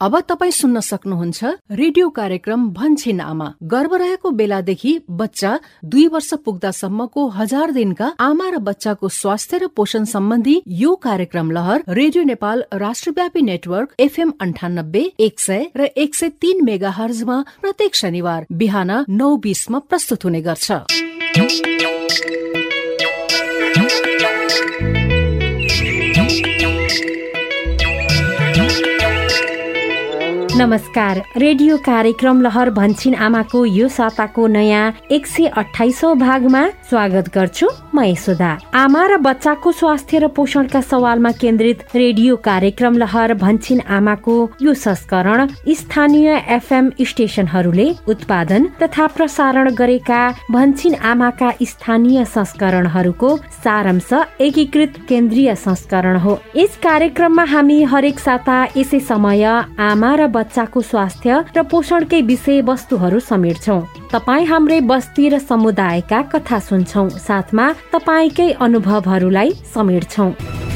अब तपाई सुन्न सक्नुहुन्छ रेडियो कार्यक्रम भन्छिन आमा। गर्भ रहेको बेलादेखि बच्चा 2 वर्ष पुग्दासम्मको 1000 दिनका आमा र बच्चाको स्वास्थ्य र पोषण सम्बन्धी यो कार्यक्रम लहर रेडियो नेपाल राष्ट्रव्यापी नेटवर्क FM 98, 100 र 103 मेगाहर्जमा प्रत्येक शनिबार बिहान 9:20 मा प्रस्तुत हुने गर्छ। नमस्कार, रेडियो कार्यक्रम लहर भन्छिन आमाको यो साताको नयाँ 128औं भागमा स्वागत गर्छु म यशोदा। आमा र बच्चाको स्वास्थ्य र पोषणका सवालमा केन्द्रित रेडियो कार्यक्रम लहर भन्छिन आमाको यो संस्करण स्थानीय FM स्टेशनहरूले उत्पादन तथा प्रसारण गरेका भन्छिन आमाका स्थानीय संस्करणहरूको सारांश एकीकृत केन्द्रीय संस्करण हो। यस कार्यक्रममा हामी हरेक साता यसै समय आमा र बच्चाको स्वास्थ्य र पोषणकै विषय वस्तुहरू समेट्छौं। तपाई हाम्रै बस्ती र समुदायका कथा सुन्छौं, साथमा तपाईकै अनुभवहरूलाई समेट्छौं।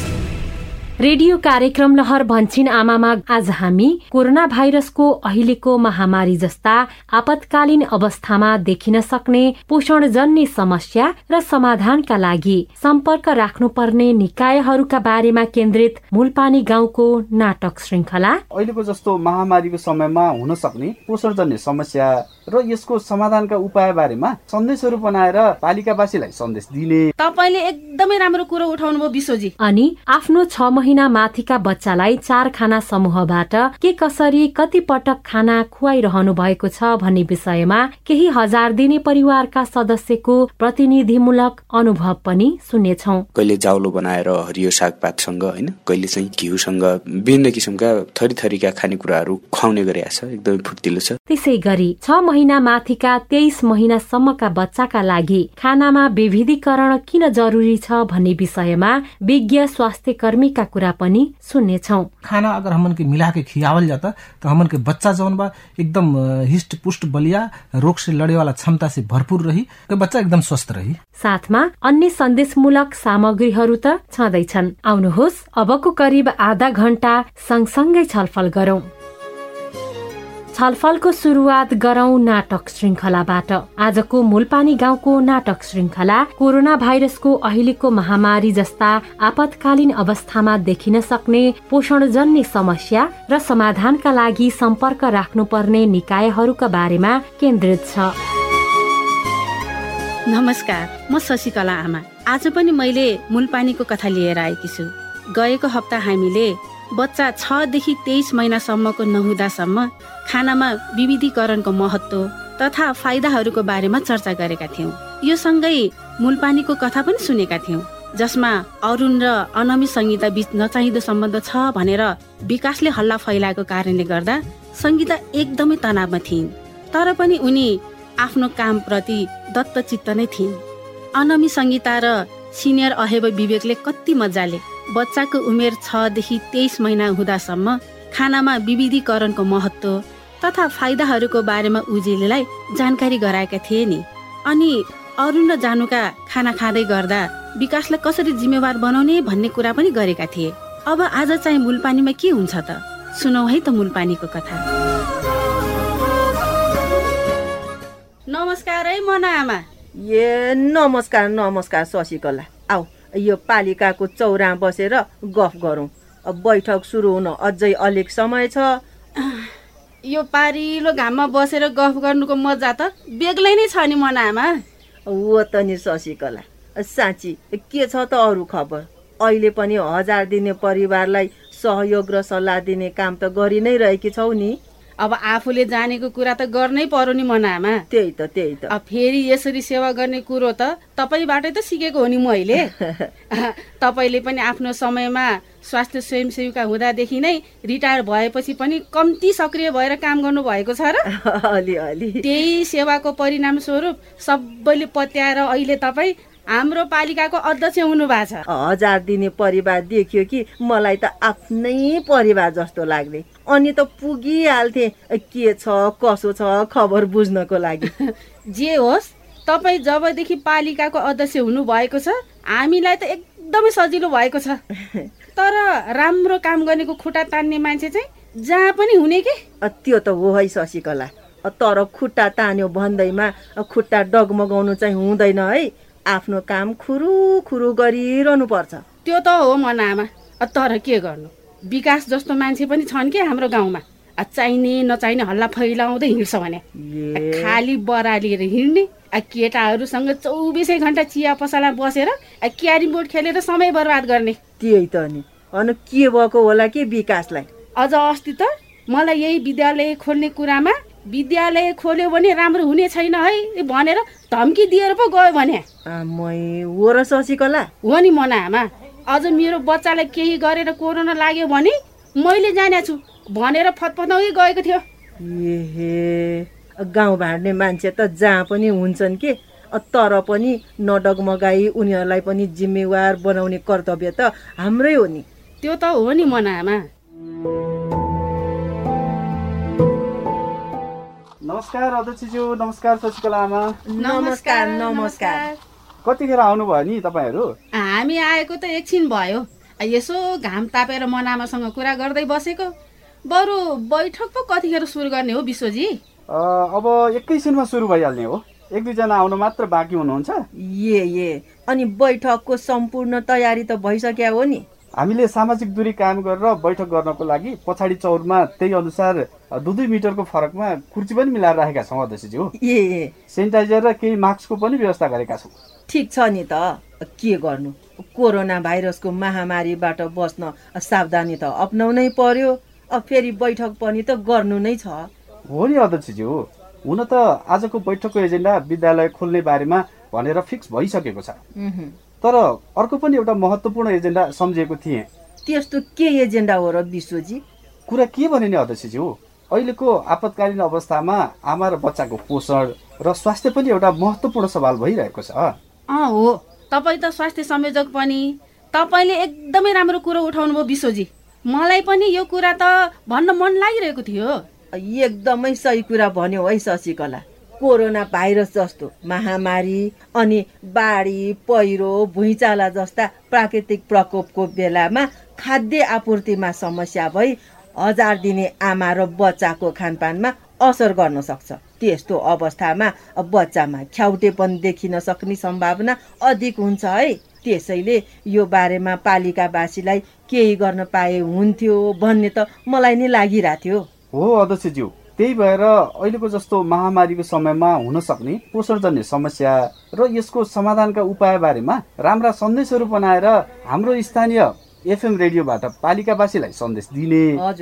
रेडियो कार्यक्रम लहर भन्छिन आमामा आज हामी कोरोना भाइरसको अहिलेको महामारी जस्ता आपतकालीन अवस्थामा देखिन सक्ने पोषणजन्य समस्या र समाधानका लागि सम्पर्क राख्नुपर्ने निकायहरूका बारेमा केन्द्रित मूलपानी गाउँको नाटक श्रृंखला। अहिलेको जस्तो महामारीको समयमा हुन सक्ने पोषणजन्य समस्या र यसको समाधानका उपाय बारेमा सन्देशहरू बनाएर पालिकावासीलाई सन्देश दिने। तपाईले एकदमै राम्रो कुरो उठाउनु भयो विश्वजी। अनि आफ्नो 6 महिना माथिका बच्चालाई 4 खाना समूहबाट के कसरी कति पटक खाना खुवाइरहनु भएको छ भन्ने विषयमा केही हजार दिने परिवारका सदस्यको प्रतिनिधिमूलक अनुभव पनि सुन्नेछौं। कहिले जाउलो बनाएर हरियो सागपातसँग हैन, कहिले चाहिँ घिउसँग विभिन्न किसिमका थरीथरीका खानेकुराहरू खुवाउने गरेको छ। एकदमै फुर्तिलो छ। त्यसै गरी 6 महिना माथिका 23 महिनासम्मका बच्चाका लागि खानामा विविधीकरण किन जरुरी छ भन्ने विषयमा विज्ञ स्वास्थ्य कर्मीका कुरा पनि सुन्नेछौं। खाना अगर हमन के मिला के खियावल जाता तो हमन के बच्चा जौन बा एकदम हिष्ट पुष्ट बलिया, रोग से लड़े वाला क्षमता से भरपूर रही, तो बच्चा एकदम स्वस्थ रही। साथमा अन्य सन्देशमूलक सामग्रीहरू त छँदैछन्। आउनुहोस् अबको करिब आधा घण्टा सँगसँगै छलफल गरौं। छलफलको सुरुवात गरौं नाटक श्रृंखलाबाट। आजको मूलपानी गाउँको नाटक श्रृंखला कोरोना भाइरसको अहिलेको महामारी जस्ता आपतकालीन अवस्थामा देखिन सक्ने पोषणजन्य समस्या र समाधानका लागि सम्पर्क राख्नुपर्ने निकायहरूका बारेमा केन्द्रित छ। नमस्कार, म शशिकला आमा। आज पनि मैले मूलपानीको कथा लिएर आएकी छु। गएको हप्ता हामीले बच्चा 6 देखि 23 महिनासम्मको नहुँदासम्म खानामा विविधीकरणको महत्त्व तथा फाइदाहरूको बारेमा चर्चा गरेका थियौं। यो सँगै मूलपानीको कथा पनि सुनेका थियौं, जसमा अरुण र अनमी संगीता बीच नचाहिँदो सम्बन्ध छ भनेर विकासले हल्ला फैलाएको कारणले गर्दा संगीता एकदमै तनावमा थिइन्। तर पनि उनी आफ्नो कामप्रति दत्तचित्त नै थिइन्। अनमी संगीता र सिनियर अहेब विवेकले कति मजाले बच्चाको उमेर 6 देखि 23 महिना हुँदासम्म खानामा विविधीकरणको महत्त्व तथा फाइदाहरूको बारेमा उजेलीलाई जानकारी गराएका थिए नि। अनि अरुण र जानुका खाना खाँदै गर्दा विकासलाई कसरी जिम्मेवार बनाउने भन्ने कुरा पनि गरेका थिए। अब आज चाहिँ मूलपानीमा के हुन्छ त? सुनौ है त मूलपानीको कथा। नमस्कार है मना आमा। नमस्कार नमस्कार शशिकला। आऊ यो पालिकाको चौरामा बसेर गफ गरौँ। बैठक सुरु हुन अझै अलिक समय छ। यो पारिलो घाममा बसेर गफ गर्नुको मजा त बेग्लै नै छ नि मना आमा। हो त नि शशिकला, साँच्ची के छ त अरू खबर? अहिले पनि 1000 दिने परिवारलाई सहयोग र सल्लाह दिने काम त गरि नै रहेकी छौ नि। अब आफूले जानेको कुरा त गर्नै पर्यो नि मना आमा। त्यही त। अब फेरि यसरी सेवा गर्ने कुरो त तपाईबाटै त सिकेको हो नि मैले। तपाईले पनि आफ्नो समयमा स्वास्थ्य स्वयंसेविका हुँदादेखि नै रिटायर भएपछि पनि कम्ती सक्रिय भएर काम गर्नु भएको छ र? अलि। त्यही सेवाको परिणाम स्वरूप सबैले पत्याएर अहिले तपाई हाम्रो पालिकाको अध्यक्ष हुनु भएको छ। 1000 दिने परिवार देखियो कि मलाई त आफ्नै परिवार जस्तो लाग्ने। अनि त पुगिहाल्थे के छ कसो छ खबर बुझ्नको लागि। जे होस्, तपाई जबदेखि पालिकाको अध्यक्ष हुनु भएको छ हामीलाई त एकदमै सजिलो भएको छ। तर राम्रो काम गर्नेको खुट्टा तान्ने मान्छे चाहिँ जहाँ पनि हुने के? त्यो त हो है शशिकला, तर खुट्टा तान्यो भन्दैमा खुट्टा डगमगाउनु चाहिँ हुँदैन है। आफ्नो काम खुरुखुरु गरिरहनु पर्छ। त्यो त हो मनामा, तर के गर्नु, विकास जस्तो मान्छे पनि छन् के हाम्रो गाउँमा। चाहिने नचाहिने हल्ला फैलाउँदै हिँड्छ भने खाली बरालिएर हिँड्ने, केटाहरूसँग 24 घण्टा चिया पसलमा बसेर क्यारम बोर्ड खेलेर समय बर्बाद गर्ने। त्यही त नि, अनि के भएको होला के विकासलाई? अझ अस्ति त मलाई यही विद्यालय खोल्ने कुरामा विद्यालय खोल्यो भने राम्रो हुने छैन है भनेर धम्की दिएर पो गयो भने। हो र शशिकला? हो नि मनामा, अझ मेरो बच्चालाई केही गरेर कोरोना लाग्यो भने मैले जाने छु भनेर फतफताउँदै गएको थियो। गाउँ भाँड्ने मान्छे त जहाँ पनि हुन्छन् के, तर पनि नडगमगाई उनीहरूलाई पनि जिम्मेवार बनाउने कर्तव्य त हाम्रै हो नि। त्यो त हो नि मनामा। नमस्कार अध्यक्षज्यू, नमस्कार शशिकला आमा। नमस्कार नमस्कार। कतिखेर आउनुभयो नि तपाईँहरू? हामी आएको त एकछिन भयो, यसो घाम तापेर मनामासँग कुरा गर्दै बसेको। बरु बैठक पो कतिखेर सुरु गर्ने हो विश्वजी? अब एकैछिनमा सुरु भइहाल्ने हो, 1-2 जना आउनु मात्र बाँकी हुनुहुन्छ। अनि बैठकको सम्पूर्ण तयारी त भइसक्यो हो नि? हामीले सामाजिक दूरी कायम गरेर बैठक गर्नको लागि पछाडि चौरमा त्यही अनुसार 2-2 मिटरको फरकमा कुर्सी पनि मिलाएर राखेका छौँ अध्यक्षज्यू। सेनिटाइजर र केही मास्कको पनि व्यवस्था गरेका छौँ। ठिक छ नि त, के गर्नु, कोरोना भाइरसको महामारीबाट बस्न सावधानी त अपनाउनै पर्यो। फेरि बैठक पनि त गर्नु नै छ। हो नि अध्यक्षज्यू, हुन त आजको बैठकको एजेन्डा विद्यालय खोल्ने बारेमा भनेर फिक्स भइसकेको छ, तर अर्को पनि एउटा महत्त्वपूर्ण एजेन्डा सम्झिएको थिएँ। त्यस्तो के एजेन्डा हो र विश्वजी? कुरा के भने नि अध्यक्षज्यू, अहिलेको आपतकालीन अवस्थामा आमा र बच्चाको पोषण र स्वास्थ्य पनि एउटा महत्त्वपूर्ण सवाल भइरहेको छ। हो, तपाईँ त स्वास्थ्य संयोजक पनि, तपाईँले एकदमै राम्रो कुरो उठाउनु भयो विश्वजी। मलाई पनि यो कुरा त भन्न मन लागिरहेको थियो। एकदमै सही कुरा भन्यो है शशिकला। कोरोना भाइरस जस्तो महामारी अनि बाढी, पहिरो, भुइँचाला जस्ता प्राकृतिक प्रकोपको बेलामा खाद्य आपूर्तिमा समस्या भई 1000 दिने आमा र बच्चाको खानपानमा असर गर्न सक्छ। त्यस्तो अवस्थामा बच्चामा ख्याउटेपन देखिन सक्ने सम्भावना अधिक हुन्छ है। त्यसैले यो बारेमा पालिकावासीलाई केही गर्न पाए हुन्थ्यो भन्ने त मलाई नै लागिरहेको थियो। हो अध्यक्षज्यू, त्यही भएर अहिलेको जस्तो महामारीको समयमा हुन सक्ने पोषणजन्य समस्या र यसको समाधानका उपाय बारेमा राम्रा सन्देशहरू बनाएर हाम्रो स्थानीय एफएम रेडियोबाट पालिकावासीलाई सन्देश दिने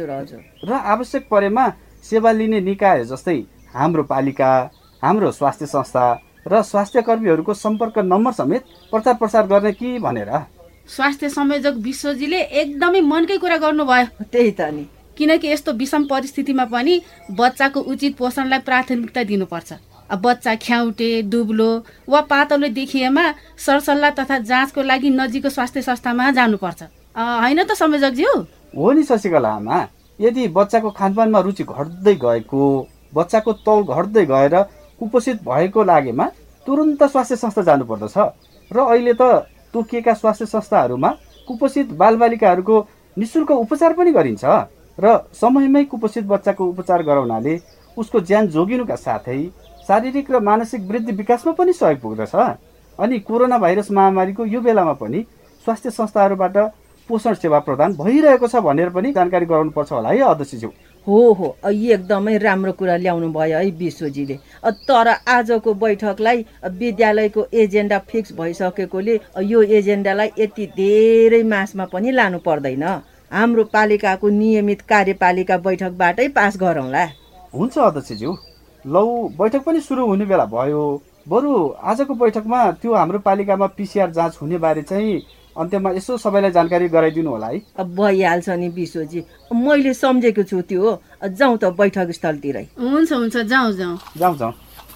र आवश्यक परेमा सेवा लिने निकाय जस्तै हाम्रो पालिका, हाम्रो स्वास्थ्य संस्था र स्वास्थ्य कर्मीहरूको सम्पर्क नम्बर समेत प्रचार प्रसार गर्ने कि भनेर। स्वास्थ्य संयोजक विश्वजीले एकदमै मनकै कुरा गर्नुभयो। त्यही त नि, किनकि यस्तो विषम परिस्थितिमा पनि बच्चाको उचित पोषणलाई प्राथमिकता दिनुपर्छ। बच्चा ख्याउटे, दुब्लो वा पातलो देखिएमा सरसल्लाह तथा जाँचको लागि नजिकको स्वास्थ्य संस्थामा जानुपर्छ, होइन त संयोजकज्यू? हो नि शशिकला आमा, यदि बच्चाको खानपानमा रुचि घट्दै गएको, बच्चाको तौल घट्दै गएर कुपोषित भएको लागेमा तुरुन्त स्वास्थ्य संस्था जानुपर्दछ। र अहिले त तोकिएका स्वास्थ्य संस्थाहरूमा कुपोषित बालबालिकाहरूको निःशुल्क उपचार पनि गरिन्छ र समयमै कुपोषित बच्चाको उपचार गराउनाले उसको ज्यान जोगिनुका साथै शारीरिक र मानसिक वृद्धि विकासमा पनि सहयोग पुग्दछ। अनि कोरोना भाइरस महामारीको यो बेलामा पनि स्वास्थ्य संस्थाहरूबाट पोषण सेवा प्रदान भइरहेको छ भनेर पनि जानकारी गराउनुपर्छ होला है अध्यक्षज्यू? हो, एकदमै राम्रो कुरा ल्याउनु भयो है विश्वजीले। तर आजको बैठकलाई विद्यालयको एजेन्डा फिक्स भइसकेकोले यो एजेन्डालाई यति धेरै मासमा पनि लानु पर्दैन। हाम्रो पालिकाको नियमित कार्यपालिका बैठकबाटै पास गरौँला। हुन्छ अध्यक्षज्यू, लौ बैठक पनि सुरु हुने बेला भयो। बरु आजको बैठकमा त्यो हाम्रो पालिकामा PCR जाँच हुने बारे चाहिँ अन्त्यमा यसो सबैलाई जानकारी गराइदिनु होला है। भइहाल्छ नि विश्वजी, मैले सम्झेको छु त्यो। जाउँ त बैठक स्थलतिरै। हुन्छ, जाउँ।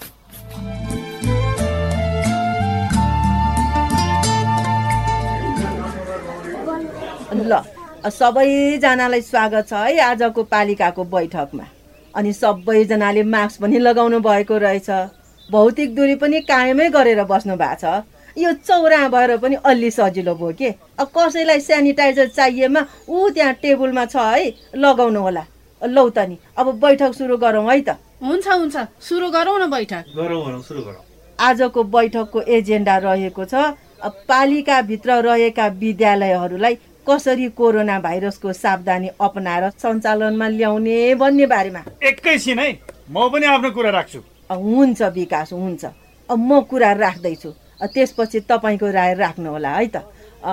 ल, सबैजनालाई स्वागत छ है आजको पालिकाको बैठकमा। अनि सबैजनाले मास्क पनि लगाउनु भएको रहेछ, भौतिक दूरी पनि कायमै गरेर बस्नु भएको छ। यो चौरा भएर पनि अलि सजिलो भयो के। कसैलाई सेनिटाइजर चाहिएमा त्यहाँ टेबलमा छ है, लगाउनु होला। लौ त नि अब बैठक सुरु गरौँ है त। हुन्छ सुरु गरौँ न बैठक। सुरु गरौँ। आजको बैठकको एजेन्डा रहेको छ पालिकाभित्र रहेका विद्यालयहरूलाई कसरी कोरोना भाइरसको सावधानी अपनाएर सञ्चालनमा ल्याउने भन्ने बारेमा। एकैछिन है, म पनि आफ्नो कुरा राख्छु। हुन्छ विकास, हुन्छ। म कुरा राख्दैछु, त्यसपछि तपाईँको राय राख्नुहोला है त।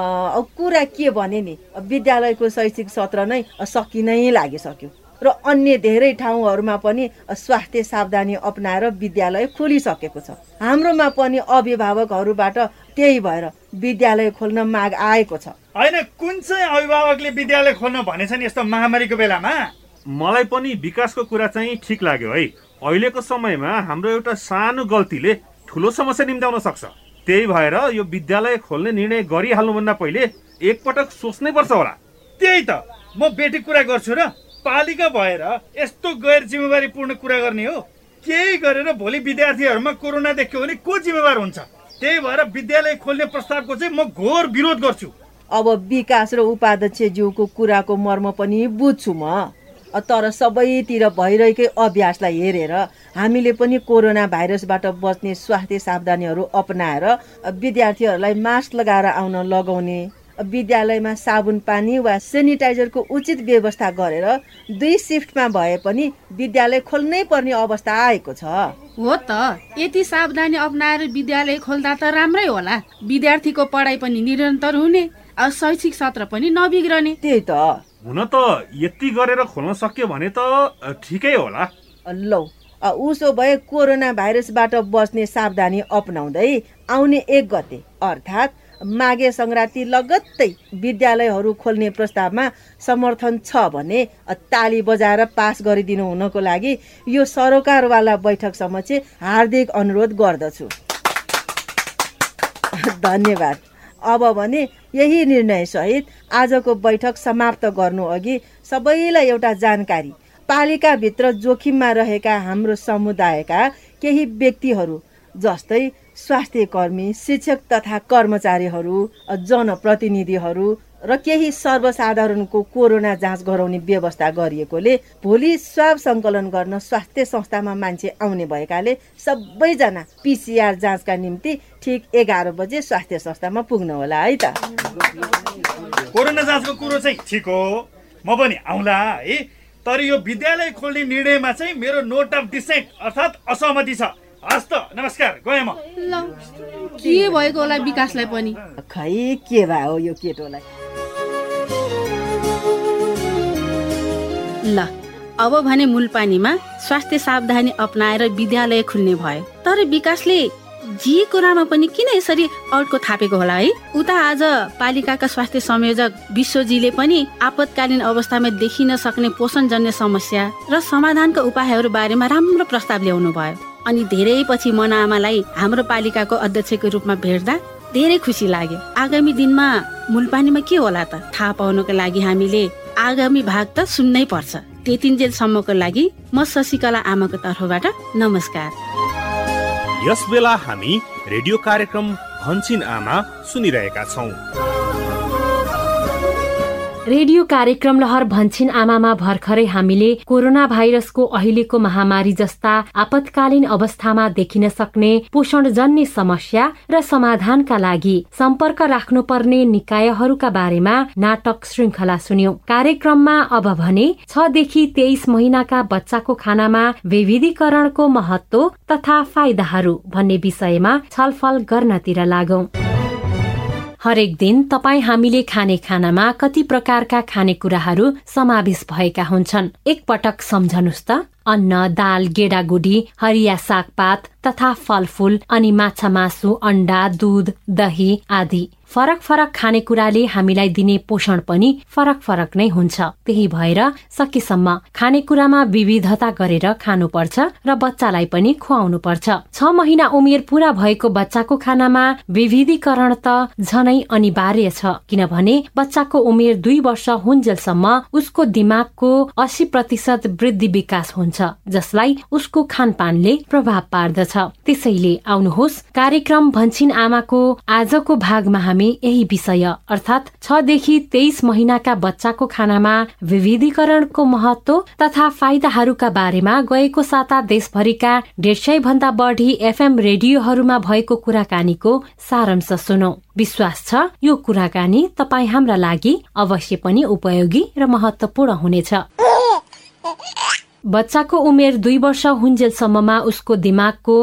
कुरा के भने नि, विद्यालयको शैक्षिक सत्र नै सकिनै लागिसक्यो र अन्य धेरै ठाउँहरूमा पनि स्वास्थ्य सावधानी अपनाएर विद्यालय खोलिसकेको छ। हाम्रोमा पनि अभिभावकहरूबाट त्यही भएर विद्यालय खोल्न माग आएको छ। होइन, कुन चाहिँ अभिभावकले विद्यालय खोल्न भनेछन् यस्तो महामारीको बेलामा? मलाई पनि विकासको कुरा चाहिँ ठिक लाग्यो है। अहिलेको समयमा हाम्रो एउटा सानो गल्तीले ठुलो समस्या निम्त्याउन सक्छ। त्यही भएर यो विद्यालय खोल्ने निर्णय गरिहाल्नुभन्दा पहिले एकपटक सोच्नै पर्छ होला। त्यही त म बेटी कुरा गर्छु र पालिका भएर यस्तो गैर जिम्मेवारीपूर्ण कुरा गर्ने हो? केही गरेर भोलि विद्यार्थीहरूमा कोरोना देख्यो भने को जिम्मेवार हुन्छ? त्यही भएर विद्यालय खोल्ने प्रस्तावको चाहिँ म घोर विरोध गर्छु। अब विकास र उपाध्यक्षज्यूको कुराको मर्म पनि बुझ्छु म, तर सबैतिर भइरहेकै अभ्यासलाई हेरेर हामीले पनि कोरोना भाइरसबाट बच्ने स्वास्थ्य सावधानीहरू अपनाएर विद्यार्थीहरूलाई मास्क लगाएर आउन लगाउने, विद्यालयमा साबुन पानी वा सेनिटाइजरको उचित व्यवस्था गरेर 2 सिफ्टमा भए पनि विद्यालय खोल्नै पर्ने अवस्था आएको छ। हो त, यति सावधानी अपनाएर विद्यालय खोल्दा त राम्रै होला। विद्यार्थीको पढाइ पनि निरन्तर हुने, शैक्षिक सत्र पनि नबिग्रने। त्यही त। हुन त यति गरेर खोल्न सक्यो भने त ठिकै होला। लौ, उसो भए कोरोना भाइरसबाट बच्ने सावधानी अपनाउँदै आउने 1 गते अर्थात् माघे संक्रान्ति लगत्तै विद्यालयहरू खोल्ने प्रस्तावमा समर्थन छ भने ताली बजाएर पास गरिदिनु हुनको लागि यो सरकारवाला बैठकसम्म चाहिँ हार्दिक अनुरोध गर्दछु। धन्यवाद। अब भने यही निर्णय सहित आजको बैठक समाप्त गर्नु अघि सबैलाई एउटा जानकारी। पालिकाभित्र जोखिममा रहेका हाम्रो समुदायका केही व्यक्तिहरू जस्तै स्वास्थ्य कर्मी, शिक्षक तथा कर्मचारीहरू, जनप्रतिनिधिहरू र केही सर्वसाधारणको कोरोना जाँच गराउने व्यवस्था गरिएकोले भोलि स्वाब सङ्कलन गर्न स्वास्थ्य संस्थामा मान्छे आउने भएकाले सबैजना PCR जाँचका निम्ति ठिक 11 बजे स्वास्थ्य संस्थामा पुग्नु होला है त। कोरोना जाँचको कुरो चाहिँ ठिक हो, म पनि आउँला है, तर यो विद्यालय खोल्ने निर्णयमा चाहिँ मेरो नोट अफ डिसेन्ट अर्थात् असहमति छ। हस् त, नमस्कार, गएँ म। ल, के भएको होला विकासलाई पनि? खै के भयो यो केटोलाई? ल, अब भने मूलपानीमा स्वास्थ्य सावधानी अपनाएर विद्यालय खुल्ने भयो, तर विकासले जे कुरामा पनि किन यसरी अर्को थापेको होला है? उता आज पालिकाका स्वास्थ्य संयोजक विश्वजीले पनि आपतकालीन अवस्थामा देखिन सक्ने पोषणजन्य समस्या र समाधानका उपायहरू बारेमा राम्रो प्रस्ताव ल्याउनु भयो। अनि धेरै पछि मनाआमालाई हाम्रो पालिकाको अध्यक्षको रूपमा भेट्दा धेरै खुसी लाग्यो। आगामी दिनमा मूलपानीमा के होला त थाहा पाउनको लागि हामीले आगामी भाग त सुन्नै पर्छ। त्यतिन्जेलसम्मको लागि म शशिकला आमाको तर्फबाट नमस्कार। यस बेला हामी रेडियो कार्यक्रम भन्छिन आमा सुनिरहेका छौं। रेडियो कार्यक्रम लहर भन्छिन आमामा भर्खरै हामीले कोरोना भाइरसको अहिलेको महामारी जस्ता आपतकालीन अवस्थामा देखिन सक्ने पोषणजन्य समस्या र समाधानका लागि सम्पर्क राख्नुपर्ने निकायहरूका बारेमा नाटक श्रृंखला सुन्यौं। कार्यक्रममा अब भने 6 देखि 23 महिनाका बच्चाको खानामा वैविधीकरणको महत्व तथा फाइदाहरू भन्ने विषयमा छलफल गर्नतिर लागौं। हरेक दिन तपाई हामीले खाने खानामा कति प्रकारका खानेकुराहरू समावेश भएका हुन्छन्। एक पटक सम्झनुस् त, अन्न, दाल, गेडागुडी, हरिया सागपात तथा फलफूल अनि माछा मासु, अण्डा, दूध, दही आदि। फरक फरक खानेकुराले हामीलाई दिने पोषण पनि फरक फरक नै हुन्छ। त्यही भएर सकेसम्म खानेकुरामा विविधता गरेर खानुपर्छ र बच्चालाई पनि खुवाउनु पर्छ। 6 महिना उमेर पूरा भएको बच्चाको खानामा विविधीकरण त झनै अनिवार्य छ, किनभने बच्चाको उमेर 2 वर्ष हुन्जेलसम्म उसको दिमागको 80% वृद्धि विकास हुन्छ, जसलाई उसको खानपानले प्रभाव पार्दछ। त्यसैले आउनुहोस् कार्यक्रम भन्छिन आमाको आजको भागमा हामी हामी यही विषय अर्थात् 6 देखि 23 महिनाका बच्चाको खानामा विविधीकरणको महत्व तथा फाइदाहरूका बारेमा गएको साता देशभरिका 150 भन्दा बढी FM रेडियोहरूमा भएको कुराकानीको सारांश सुनौ। विश्वास छ यो कुराकानी तपाई हाम्रा लागि अवश्य पनि उपयोगी र महत्वपूर्ण हुनेछ। बच्चाको उमेर 2 वर्ष हुन्जेलसम्ममा उसको दिमागको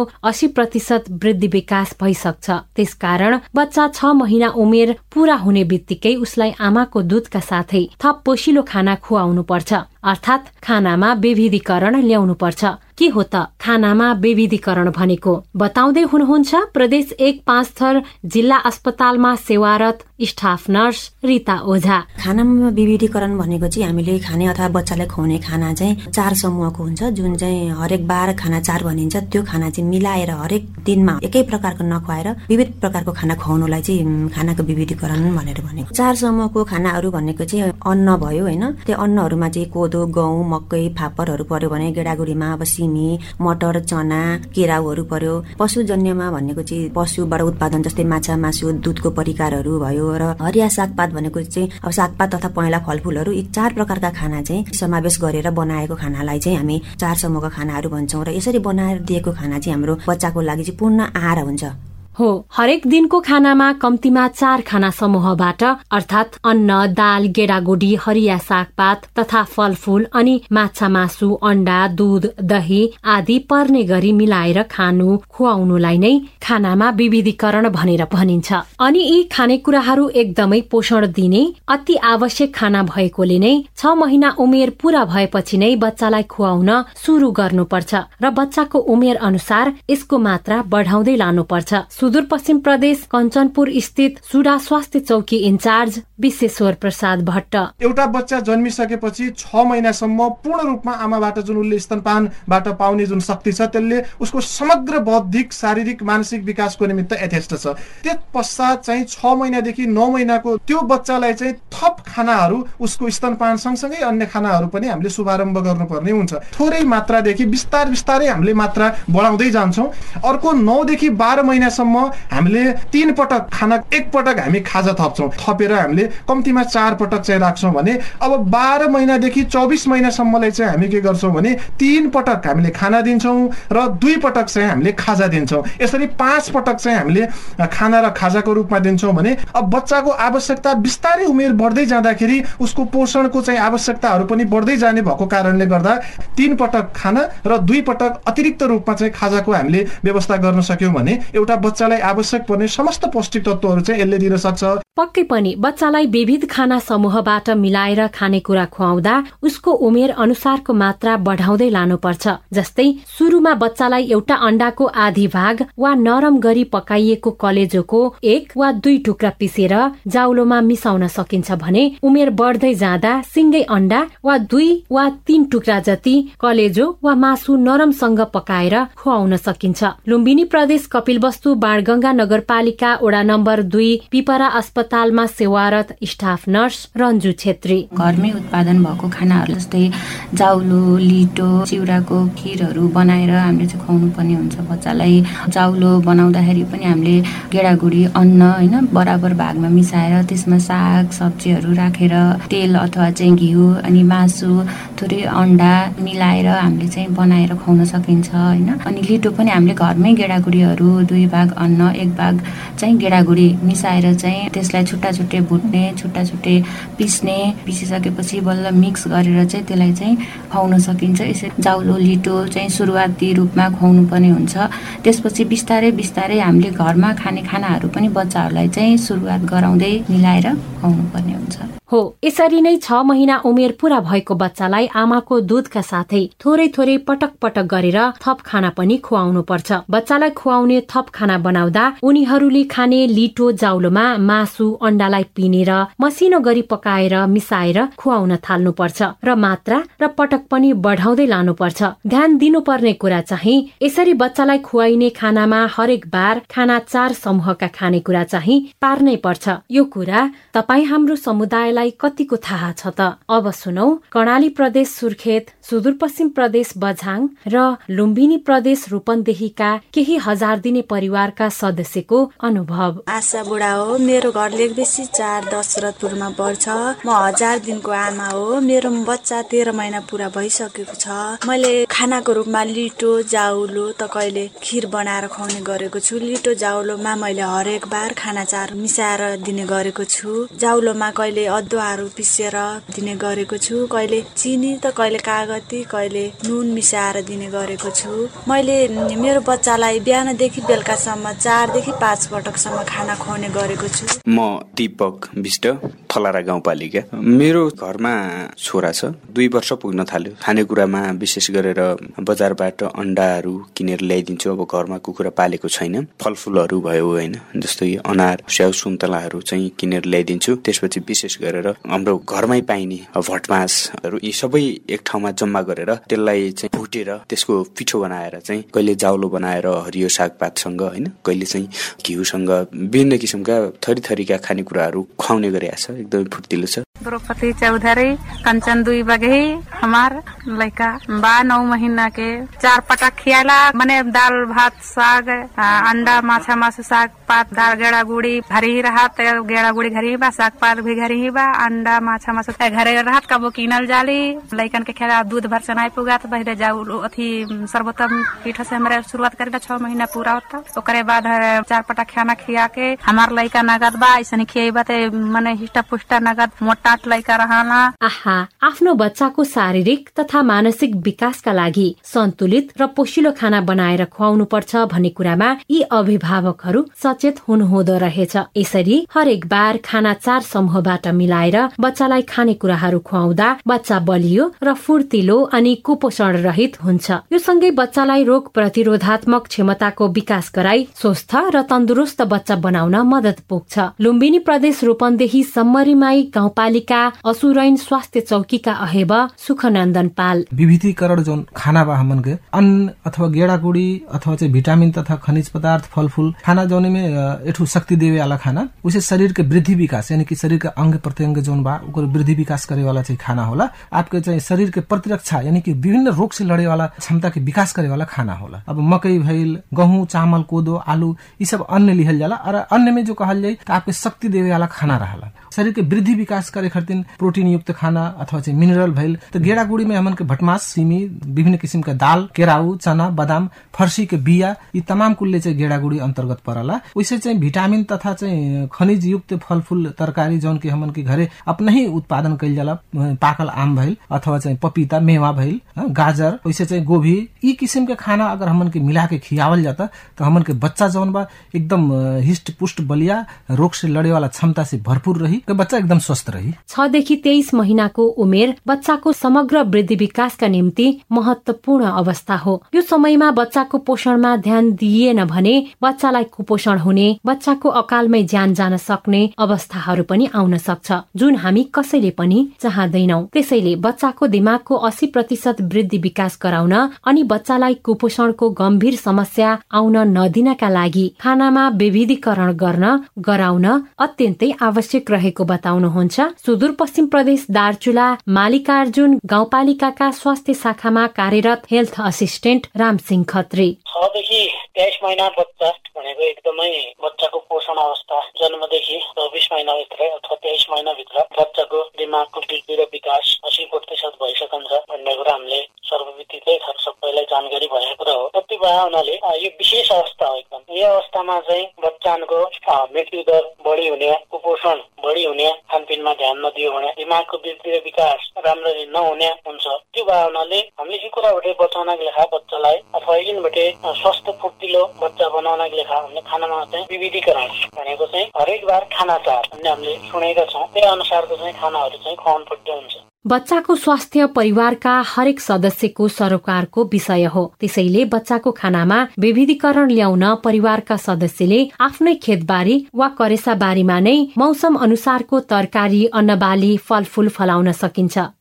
80% वृद्धि विकास भइसक्छ। त्यसकारण बच्चा 6 महिना उमेर पूरा हुने बित्तिकै उसलाई आमाको दूधका साथै थप पोषिलो खाना खुवाउनु पर्छ, अर्थात् खानामा विविधीकरण ल्याउनु पर्छ। के हो त खानामा विविधीकरण भनेको? बताउँदै हुनुहुन्छ प्रदेश 1 पाँचथर जिल्ला अस्पतालमा सेवारत स्टाफ नर्स रीता ओझा। खानामा विविधीकरण भनेको चाहिँ हामीले खाने अथवा बच्चालाई खुवाउने खाना चाहिँ 4 समूहको हुन्छ, जुन चाहिँ हरेक बार खाना 4 भनिन्छ। त्यो खाना चाहिँ मिलाएर हरेक दिनमा एकै प्रकारको नखुवाएर विविध प्रकारको खाना खुवाउनुलाई चाहिँ खानाको विविधीकरण भनेर भनेको। 4 समूहको खानाहरू भनेको चाहिँ अन्न भयो हैन। त्यो अन्नहरूमा चाहिँ कोदो, गहुँ, मकै, फापरहरू पर्यो भने गेडागुडीमा अब सिमी, मटर, चना, केराउहरू पर्यो। पशुजन्यमा भनेको चाहिँ पशुबाट उत्पादन जस्तै माछा, मासु, दुधको परिकारहरू भयो र हरिया सागपात भनेको चाहिँ अब सागपात तथा पहेँला फलफुलहरू। यी 4 प्रकारका खाना चाहिँ समावेश गरेर बनाएको खानालाई चाहिँ हामी 4 समूहका खानाहरू भन्छौँ र यसरी बनाएर दिएको खाना चाहिँ हाम्रो बच्चाको लागि चाहिँ पूर्ण आहार हुन्छ। हो, हरेक दिनको खानामा कम्तीमा 4 खाना समूहबाट अर्थात् अन्न, दाल, गेडागुडी, हरिया सागपात तथा फलफूल अनि माछा, मासु, अण्डा, दूध, दही आदि पर्ने गरी मिलाएर खानु खुवाउनुलाई नै खानामा विविधीकरण भनेर भनिन्छ। अनि यी खानेकुराहरू एकदमै पोषण दिने अति आवश्यक खाना भएकोले नै 6 महिना उमेर पूरा भएपछि नै बच्चालाई खुवाउन सुरु गर्नुपर्छ र बच्चाको उमेर अनुसार यसको मात्रा बढाउँदै लानुपर्छ। सुदूरपश्चिम प्रदेश कञ्चनपुर स्थित सुडा स्वास्थ्य चौकी इन्चार्ज विश्वेश्वर प्रसाद भट्ट। एउटा बच्चा जन्मिसकेपछि 6 महिनासम्म पूर्ण रूपमा आमाबाट जुन उसले स्तनपानबाट पाउने जुन शक्ति छ त्यसले उसको समग्र बौद्धिक, शारीरिक, मानसिक विकासको निमित्त यथेष्ट छ। त्यस पश्चात चाहिँ 6 महिनादेखि 9 महिनाको त्यो बच्चालाई चाहिँ थप खानाहरू उसको स्तनपान सँगसँगै अन्य खानाहरू पनि हामीले शुभारम्भ गर्नुपर्ने हुन्छ। थोरै मात्रादेखि बिस्तारै हामीले मात्रा बढाउँदै जान्छौँ। अर्को 9 देखि 12 महिनासम्म हामीले 3 पटक खाना, 1 पटक हामी खाजा थप्छौँ। थपेर हामीले कम्तीमा 4 पटक चाहिँ राख्छौँ भने अब 12 महिनादेखि 24 महिनासम्मलाई चाहिँ हामी के गर्छौँ भने 3 पटक हामीले खाना दिन्छौँ र 2 पटक चाहिँ हामीले खाजा दिन्छौँ। यसरी 5 पटक चाहिँ हामीले खाना र खाजाको रूपमा दिन्छौँ भने अब बच्चाको आवश्यकता बिस्तारै उमेर बढ्दै जाँदाखेरि उसको पोषणको चाहिँ आवश्यकताहरू पनि बढ्दै जाने भएको कारणले गर्दा 3 पटक खाना र 2 पटक अतिरिक्त रूपमा चाहिँ खाजाको हामीले व्यवस्था गर्न सक्यौँ भने एउटा बच्चालाई आवश्यक पर्ने समस्त पौष्टिक तत्त्वहरू चाहिँ यसले दिन सक्छ। पक्कै पनि बच्चालाई विविध खाना समूहबाट मिलाएर खानेकुरा खुवाउँदा उसको उमेर अनुसारको मात्रा बढाउँदै लानुपर्छ। जस्तै सुरुमा बच्चालाई एउटा अण्डाको आधी भाग वा नरम गरी पकाइएको कलेजोको 1 वा 2 टुक्रा पिसेर जाउलोमा मिसाउन सकिन्छ भने उमेर बढ्दै जाँदा सिंगै अण्डा वा 2 वा 3 टुक्रा जति कलेजो वा मासु नरमसँग पकाएर खुवाउन सकिन्छ। लुम्बिनी प्रदेश कपिलवस्तु बाणगंगा नगरपालिका वडा नम्बर 2 पिपरा अस्पतालमा सेवारत स्टाफ नर्स रन्जु छेत्री। घरमै उत्पादन भएको खानाहरू जस्तै जाउलो, लिटो, चिउराको खिरहरू बनाएर हामीले चाहिँ खुवाउनु पर्ने हुन्छ बच्चालाई। जाउलो बनाउँदाखेरि पनि हामीले गेडागुडी अन्न हैन बराबर भागमा मिसाएर त्यसमा साग सब्जीहरू राखेर तेल अथवा चाहिँ घिउ अनि मासु थोरै अण्डा मिलाएर हामीले चाहिँ बनाएर खुवाउन सकिन्छ हैन। अनि लिटो पनि हामीले घरमै गेडागुडीहरू 2 भाग अन्न 1 भाग चाहिँ गेडागुडी मिसाएर चाहिँ त्यसलाई छुट्टा छुट्टै भुट्ने, छुट्टा छुट्टै पिसिसकेपछि बल्ल मिक्स गरेर चाहिँ त्यसलाई चाहिँ खुवाउन सकिन्छ। यसरी जाउलो लिटो चाहिँ सुरुवाती रूपमा खुवाउनु पर्ने हुन्छ। त्यसपछि बिस्तारै हामीले घरमा खाने खानाहरू पनि बच्चाहरूलाई चाहिँ सुरुवात गराउँदै मिलाएर खुवाउनु पर्ने हुन्छ। हो, यसरी नै 6 महिना उमेर पूरा भएको बच्चालाई आमाको दूधका साथै थोरै पटक पटक गरेर थप खाना पनि खुवाउनु पर्छ। बच्चालाई खुवाउने थप खाना बनाउँदा उनीहरूले खाने लिटो जाउलोमा मासु अण्डालाई पिनेर मसिनो गरी पकाएर मिसाएर खुवाउन थाल्नु पर्छ र मात्रा र पटक पनि बढाउँदै लानुपर्छ। ध्यान दिनुपर्ने कुरा चाहिँ यसरी बच्चालाई खुवाइने खानामा हरेक बार खाना 4 समूहका खानेकुरा चाहिँ पार्नै पर्छ। यो कुरा तपाई हाम्रो समुदायलाई बच्चालाई कतिको थाहा छ त? अब सुनौ कर्णाली प्रदेश सुर्खेत, सुदूरपश्चिम प्रदेश बझाङ र लुम्बिनी प्रदेश रूपन्देहीका केही हजार दिने परिवारका सदस्यको अनुभव। आशा बुढा हो, मेरो घर लेखबेसी 4 दशरथपुरमा पर्छ। म 1000 दिनको आमा हो। मेरो बच्चा 13 महिना पूरा भइसकेको छ। मैले खानाको रूपमा लिटो जाउलो त कहिले खिर बनाएर खुवाउने गरेको छु। लिटो जाउलोमा मैले हरेक बार खाना चार मिसाएर दिने गरेको छु। जाउलोमा कहिले अदुवाहरू पिसेर दिने गरेको छु, कहिले चिनी त कहिले कागती, कहिले नुन मिसाएर दिने गरेको छु। मैले मेरो बच्चालाई बिहानदेखि बेलुकासम्म 4 देखि 5 पटकसम्म खाना खुवाउने गरेको छु। म दीपक विष्ट, थलारा गाउँपालिका। मेरो घरमा छोरा छ, 2 वर्ष पुग्न थाल्यो। खानेकुरामा विशेष गरेर बजारबाट अन्डाहरू किनेर ल्याइदिन्छु। अब घरमा कुखुरा पालेको छैन। फलफुलहरू भयो होइन, जस्तै अनार, स्याउ सुन्तलाहरू चाहिँ किनेर ल्याइदिन्छु। त्यसपछि विशेष गरेर हाम्रो घरमै पाइने भटमासहरू यी सबै एक ठाउँमा जम्मा गरेर त्यसलाई चाहिँ भुटेर त्यसको पिठो बनाएर चाहिँ कहिले जाउलो बनाएर हरियो सागपातसँग होइन, कहिले चाहिँ घिउसँग विभिन्न किसिमका थरीथरीका खानेकुराहरू खुवाउने गरेको छ। एकदमै फुर्तिलो छ। द्रौपदी चौधरी, कंचन 2 बगे। हमार लड़का 9 महीना के 4 पटक खियाला। मने दाल भात साग अंडा माछा मासु साग पात दाल गेड़ा गुड़ी घरी ही रहा। गेड़ा गुड़ी घरी ही बा, साग पात भी घरी ही बा, अंडा माछा मासु घरे रहत। कबो किनल जाली। लड़कन के खेला दूध भर से नहीं पुगा तो बहरे जाऊ अथी सर्वोत्तम पीठ से हमारे शुरुआत करे 6 महीना पूरा होता। ओकरे बाद 4 पटक खाना खिया के हमार लड़का नगद बा ऐसे खियाबा ते मने हिष्टा पुष्टा नगद मोटा लड़का रहला। आहा, आफ्नो बच्चाको शारीरिक तथा मानसिक विकासका लागि सन्तुलित र पोषिलो खाना बनाएर खुवाउनु पर्छ भन्ने कुरामा यी अभिभावकहरू सचेत हुनुहुँदो रहेछ। यसरी हरेक बार खाना 4 समूहबाट मिलाएर बच्चालाई खानेकुराहरू खुवाउँदा बच्चा बलियो र फुर्तिलो अनि कुपोषण रहित हुन्छ। यो सँगै बच्चालाई रोग प्रतिरोधात्मक क्षमताको विकास गराई स्वस्थ र तन्दुरुस्त बच्चा बनाउन मद्दत पुग्छ। लुम्बिनी प्रदेश रूपन्देही सम्मरीमाई गाउँपालिका असुरैन स्वास्थ्य चौकीका अहेब सुखनन्दन पाल। विविधीकरण जो खाना बा हमन के अन्न अथवा गेड़ा गुड़ी अथवा चाहिँ भिटामिन तथा खनिज पदार्थ फलफूल खाना जौन में एठू शक्ति देवे वाला खाना, उसे शरीर के वृद्धि विकास यानी कि शरीर के अंग प्रत्यंग जौन बा ओकर वृद्धि विकास करे वाला चाहिँ खाना होला। आपके चाहिँ शरीर के प्रतिरक्षा यानी कि विभिन्न रोग से लड़े वाला क्षमता के विकास करे वाला खाना होला। अब मकई भइल, गहूं, चावल, कोदो, आलू यी सब अन्न लिहल जाला और अन्न में जो कहल जाए तो आपके शक्ति देवे वाला खाना रहला। शरीर के वृद्धि विकास करे खातिर प्रोटीन युक्त खाना अथवा चाहिँ मिनरल भइल तो गेड़ा गुड़ी में हमन के भटमास, सिमी, विभिन्न किसिम का दाल, केराउ, चना, बादाम, फर्सी के बिया यी तमाम कुलले चाहिँ गेड़ा गुड़ी अंतर्गत परला। उसे चाहिँ भिटामिन तथा चाहिँ खनिज युक्त फलफूल तरकारी जौन के हमन के घरे अपने ही उत्पादन कइल जाला। पाकल आम भइल अथवा चाहिँ पपीता, मेवा भइल, गाजर, उसे चाहिँ गोभी यी किसिम के खाना अगर हमन के मिला के खियावल जाता तो हमन के बच्चा जौन बा एकदम हिष्ट पुष्ट बलिया, रोग से लड़े वाला क्षमता से भरपूर रही, बच्चा एकदम स्वस्थ रही। 6 देखि 23 महिनाको उमेर बच्चाको समग्र वृद्धि विकासका निम्ति महत्वपूर्ण अवस्था हो। यो समयमा बच्चाको पोषणमा ध्यान दिइएन भने बच्चालाई कुपोषण हुने, बच्चाको अकालमै ज्यान जान सक्ने अवस्थाहरू पनि आउन सक्छ, जुन हामी कसैले पनि चाहदैनौ। त्यसैले बच्चाको दिमागको 80% वृद्धि विकास गराउन अनि बच्चालाई कुपोषणको गम्भीर समस्या आउन नदिनका लागि खानामा विविधीकरण गराउन अत्यन्तै आवश्यक रहेको बताउनुहुन्छ सुदूरपश्चिम प्रदेश दार्चुला मालिकार्जुन गाउँपालिकाका स्वास्थ्य शाखामा कार्यरत हेल्थ असिस्टेन्ट रामसिंह खत्री। 6 देखि 23 महिना बच्चा भनेको एकदमै बच्चाको पोषण अवस्था जन्मदेखि 24 महिनाभित्र अथवा 23 महिनाभित्र बच्चाको दिमागको वृद्धि र विकास 80% भइसकन्छ भन्ने कुरा हामीले सर्वविदितै सबैलाई जानकारी भएको कुरा हो। त्यति भए हुनाले यो विशेष अवस्था हो एकदम। यो अवस्थामा चाहिँ बच्चाको मृत्यु दर बढी हुने, कुपोषण बढी हुने, खानपिनमा ध्यान नदियो भने दिमागको वृद्धि र विकास राम्ररी नहुने हुन्छ। त्यो भए हुनाले हामीले यो कुराबाट बचाउनको लेखा बच्चालाई अथवा यिनबाट स्वस्थ फुर्तिलो बच्चा बनाउनको लेखा हामीले खानामा चाहिँ विविधीकरण भनेको चाहिँ हरेक बार खाना चार भन्ने हामीले सुनेका छौँ। त्यही अनुसारको चाहिँ खानाहरू चाहिँ खुवाउनु पर्ने हुन्छ। बच्चाको स्वास्थ्य परिवारका हरेक सदस्यको सरोकारको विषय हो। त्यसैले बच्चाको खानामा विविधीकरण ल्याउन परिवारका सदस्यले आफ्नै खेतबारी वा करेसा बारीमा नै मौसम अनुसारको तरकारी, अन्नबाली, फलफूल फलाउन सकिन्छ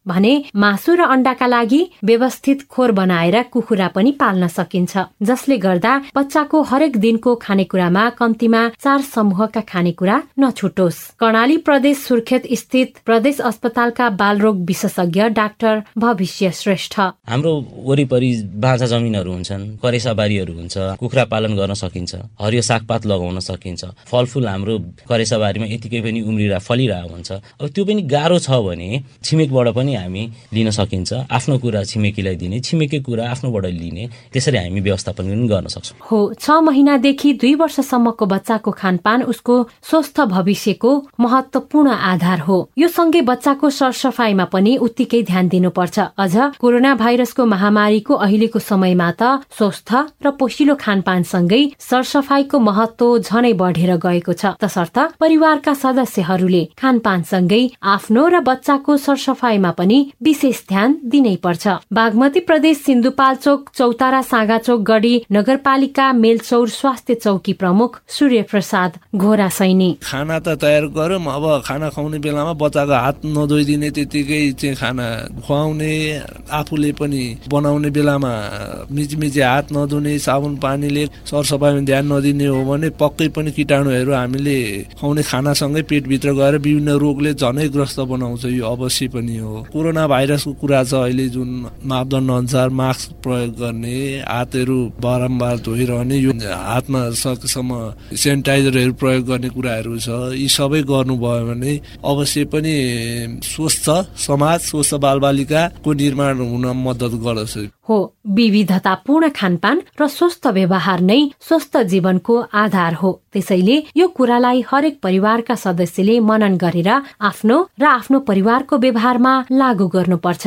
भने मासु र अण्डाका लागि व्यवस्थित खोर बनाएर कुखुरा पनि पाल्न सकिन्छ, जसले गर्दा बच्चाको हरेक दिनको खानेकुरामा कम्तीमा 4 समूहका खानेकुरा नछुटोस्। कर्णाली प्रदेश सुर्खेत स्थित प्रदेश अस्पतालका बालरोग विशेषज्ञ डाक्टर भविष्य श्रेष्ठ: हाम्रो वरिपरि बाँझा जमिनहरू हुन्छन्, करेसाबारीहरू हुन्छ, कुखुरा पालन गर्न सकिन्छ, हरियो सागपात लगाउन सकिन्छ, फलफूल हाम्रो करेसाबारीमा यतिकै पनि उम्रिरा फलिरहेको हुन्छ। अब त्यो पनि गाह्रो छ भने छिमेकबाट पनि हामी लिन सकिन्छ, आफ्नो कुरा छिमेकीलाई दिने, छिमेकी कुरा आफ्नोबाट लिने, त्यसरी हामी व्यवस्थापन पनि गर्न सक्छौँ। हो, 6 महिनादेखि 2 वर्षसम्मको बच्चाको खानपान उसको स्वस्थ भविष्यको महत्वपूर्ण आधार हो। यो सँगै बच्चाको सरसफाइमा पनि उत्तिकै ध्यान दिनुपर्छ। अझ कोरोना भाइरसको महामारीको अहिलेको समयमा त स्वस्थ र पोषिलो खानपानसँगै सरसफाइको महत्व झनै बढेर गएको छ। तसर्थ परिवारका सदस्यहरूले खानपानसँगै आफ्नो र बच्चाको सरसफाइमा पनि विशेष ध्यान दिनै पर्छ। बागमती प्रदेश सिन्धुपाल्चोक चौतारा साँगाचोक गढी नगरपालिका मेलचौर स्वास्थ्य चौकी प्रमुख सूर्य प्रसाद घोरा सैनी: खाना त तयार गरौँ, अब खाना खुवाउने बेलामा बच्चाको हात नधोइदिने, त्यतिकै चाहिँ खाना खुवाउने, आफूले पनि बनाउने बेलामा मिचमिचे हात नधुने, साबुन पानीले सरसफाइमा ध्यान नदिने हो भने पक्कै पनि कीटाणुहरू हामीले खुवाउने खानासँगै पेटभित्र गएर विभिन्न रोगले झनै ग्रस्त बनाउँछ। यो अवश्य पनि हो। कोरोना भाइरसको कुरा छ अहिले, जुन मापदण्ड अनुसार मास्क प्रयोग गर्ने, हातहरू बारम्बार धोइरहने, यो हातमा सकेसम्म सेनिटाइजरहरू प्रयोग गर्ने कुराहरू छ। यी सबै गर्नुभयो भने अवश्य पनि स्वस्थ समाज, स्वस्थ बालबालिकाको निर्माण हुन मद्दत गर्दछ। हो, विविधतापूर्ण खानपान र स्वस्थ व्यवहार नै स्वस्थ जीवनको आधार हो। त्यसैले यो कुरालाई हरेक परिवारका सदस्यले मनन गरेर आफ्नो र आफ्नो परिवारको व्यवहारमा लागू गर्नुपर्छ।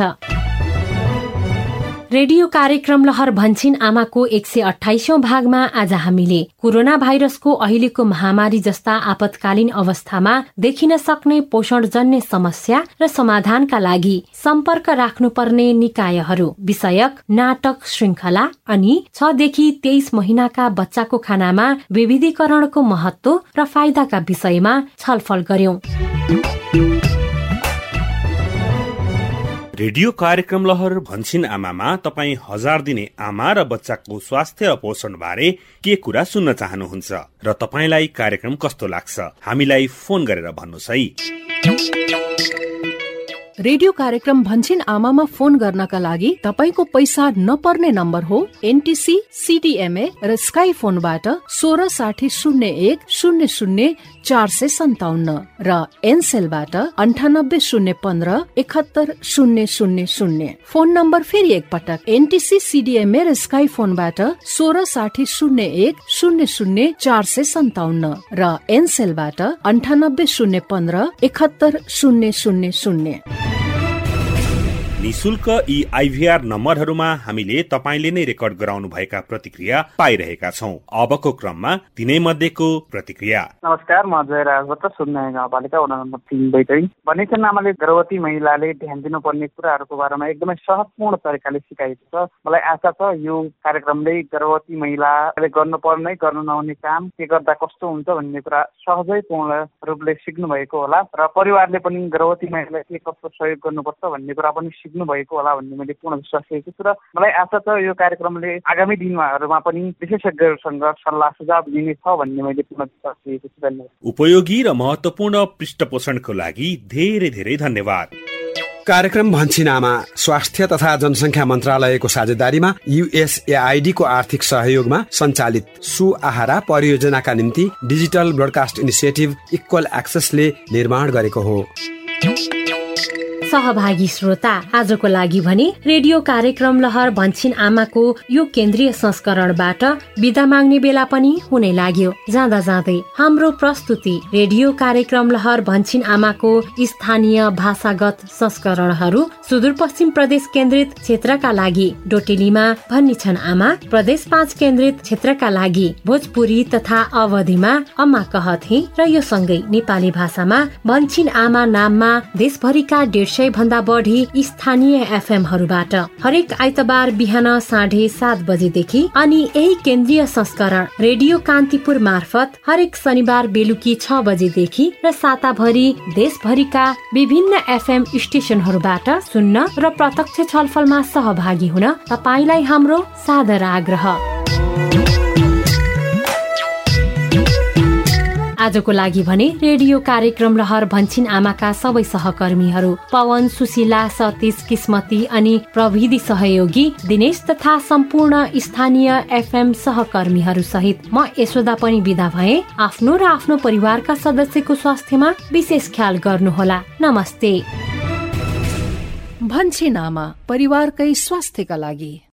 रेडियो कार्यक्रम लहर भन्छिन आमाको 128औं भागमा आज हामीले कोरोना भाइरसको अहिलेको महामारी जस्ता आपतकालीन अवस्थामा देखिन सक्ने पोषणजन्य समस्या र समाधानका लागि सम्पर्क राख्नुपर्ने निकायहरू विषयक नाटक श्रृंखला अनि 6 देखि 23 महिनाका बच्चाको खानामा विविधीकरणको महत्व र फाइदाका विषयमा छलफल गर्यौं। रेडियो कार्यक्रम लहर भन्छिन आमामा तपाईँ 1000 दिने आमा र बच्चाको स्वास्थ्य र पोषण बारे के कुरा सुन्न चाहनुहुन्छ र तपाईलाई कार्यक्रम कस्तो लाग्छ, हामीलाई फोन गरेर भन्नुहोस् है। रेडियो कार्यक्रम भन्छिन आमामा फोन गर्नका लागि तपाईको पैसा नपर्ने नम्बर हो एनटीसी सीडीएमए र स्काई फोनबाट 166001 00 457 र एनसेलबाट 9801 71 000। फोन नम्बर फेरि एकपटक एनटीसी सीडीएमए र स्काई फोनबाट 166001 00 457 र एनसेलबाट 9801 71 000। निशुल्क यी आइभीआर नम्बरहरूमा हामीले तपाईले नै रेकर्ड गराउनु भएका प्रतिक्रिया पाइरहेका छौं। अबको क्रममा तिनै मध्येको प्रतिक्रिया। नमस्कार, म जयराज भट्ट, सुन्ने गाउँपालिका वडा नम्बर 3 बैतडी। भनिन्छन् आमाले गर्भवती महिलाले ध्यान दिनुपर्ने कुराहरूको बारेमा एकदमै सहजपूर्ण तरिकाले सिकाएको छ। मलाई आशा छ यो कार्यक्रमले गर्भवती महिलाले गर्नुपर्ने गर्न नहुने काम के गर्दा कस्तो हुन्छ भन्ने कुरा सहजै पूर्ण रूपले सिक्नु भएको होला र परिवारले पनि गर्भवती महिलालाई के कस्तो सहयोग गर्नुपर्छ भन्ने कुरा पनि सिक्नु भएको होला भन्ने मैले पूर्ण विश्वास गरेको छु र मलाई आशा छ यो कार्यक्रमले आगामी दिनहरूमा पनि विशेषज्ञहरूसँग सल्लाह सुझाव दिनेछ भन्ने मैले पूर्ण विश्वास गरेको छु। धन्यवाद। उपयोगी र महत्वपूर्ण पृष्ठपोषणको लागि धेरै धेरै धन्यवाद। कार्यक्रम भन्छिन आमा स्वास्थ्य तथा जनसंख्या मन्त्रालयको साझेदारीमा युएसएआईडी को आर्थिक सहयोगमा सञ्चालित सुआहारा परियोजनाका निम्ति डिजिटल ब्रोडकास्ट इनिसिएटिभ इक्वल एक्सेसले निर्माण गरेको हो। सहभागी श्रोता, आजको लागि भने रेडियो कार्यक्रम लहर भन्छिन आमाको यो केन्द्रीय संस्करणबाट बिदा माग्ने बेला पनि हुनै लाग्यो। जाँदा जाँदै हाम्रो प्रस्तुति रेडियो कार्यक्रम लहर भन्छिन आमाको स्थानीय भाषागत संस्करणहरू सुदूरपश्चिम प्रदेश केन्द्रित क्षेत्रका लागि डोटेलीमा भन्नी छन् आमा, प्रदेश 5 केन्द्रित क्षेत्रका लागि भोजपुरी तथा अवधिमा अम्मा कहथे र यो सँगै नेपाली भाषामा भन्छिन आमा नाममा देशभरिका 150 100 भन्दा बढी स्थानीय एफएमहरूबाट हरेक आइतबार बिहान 7:30 बजेदेखि अनि यही केन्द्रीय संस्करण रेडियो कान्तिपुर मार्फत हरेक शनिबार बेलुकी 6 बजेदेखि र साताभरि देशभरिका विभिन्न एफएम स्टेशनहरूबाट सुन्न र प्रत्यक्ष छलफलमा सहभागी हुन तपाईलाई हाम्रो सादर आग्रह। आजको लागि भने रेडियो कार्यक्रम लहर भन्छिन आमाका सबै सहकर्मीहरू पवन, सुशीला, सतीश, किस्मती अनि प्रविधि सहयोगी दिनेश तथा सम्पूर्ण स्थानीय एफएम सहकर्मीहरू सहित म यशोदा पनि बिदा भए। आफ्नो र आफ्नो परिवारका सदस्यको स्वास्थ्यमा विशेष ख्याल गर्नुहोला। नमस्ते। भन्छिन आमा, परिवारकै स्वास्थ्यका लागि।